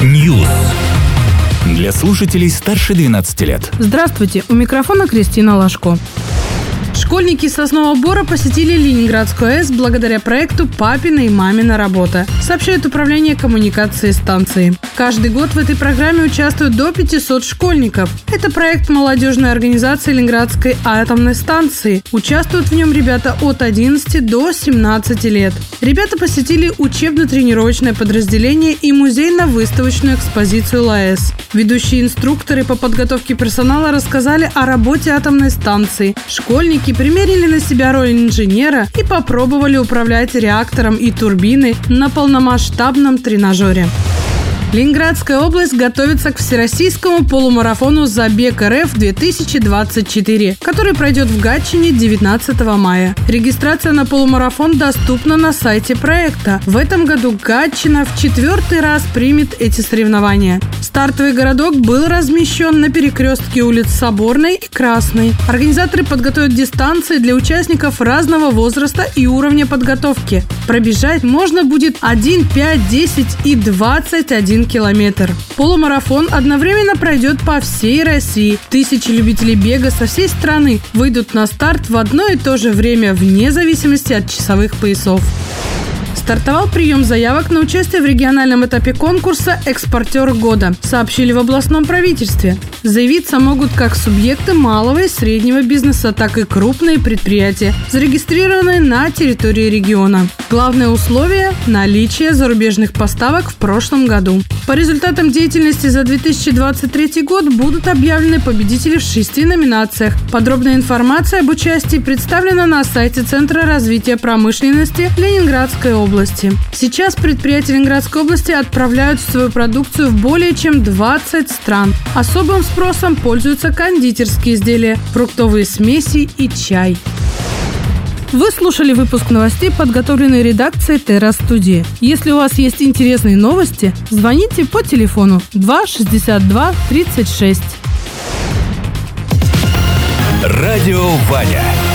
News. Для слушателей старше 12 лет. Здравствуйте, у микрофона Кристина Лашко. Школьники Соснового Бора посетили Ленинградскую АЭС благодаря проекту «Папина и мамина работа», сообщает Управление коммуникации станции. Каждый год в этой программе участвуют до 500 школьников. Это проект молодежной организации Ленинградской атомной станции. Участвуют в нем ребята от 11 до 17 лет. Ребята посетили учебно-тренировочное подразделение и музейно-выставочную экспозицию ЛАЭС. Ведущие инструкторы по подготовке персонала рассказали о работе атомной станции. Школьники примерили на себя роль инженера и попробовали управлять реактором и турбиной на полномасштабном тренажере. Ленинградская область готовится к всероссийскому полумарафону «Забег РФ-2024», который пройдет в Гатчине 19 мая. Регистрация на полумарафон доступна на сайте проекта. В этом году Гатчина в 4-й раз примет эти соревнования. Стартовый городок был размещен на перекрестке улиц Соборной и Красной. Организаторы подготовят дистанции для участников разного возраста и уровня подготовки. Пробежать можно будет 1, 5, 10 и 21 километр. Полумарафон одновременно пройдет по всей России. Тысячи любителей бега со всей страны выйдут на старт в одно и то же время, вне зависимости от часовых поясов. Стартовал прием заявок на участие в региональном этапе конкурса «Экспортер года», сообщили в областном правительстве. Заявиться могут как субъекты малого и среднего бизнеса, так и крупные предприятия, зарегистрированные на территории региона. Главное условие – наличие зарубежных поставок в прошлом году. По результатам деятельности за 2023 год будут объявлены победители в 6 номинациях. Подробная информация об участии представлена на сайте Центра развития промышленности Ленинградской области. Сейчас предприятия Ленинградской области отправляют свою продукцию в более чем 20 стран. Особым спросом пользуются кондитерские изделия, фруктовые смеси и чай. Вы слушали выпуск новостей, подготовленный редакцией Терра Студии. Если у вас есть интересные новости, звоните по телефону 2 62 36. Радио Ваня.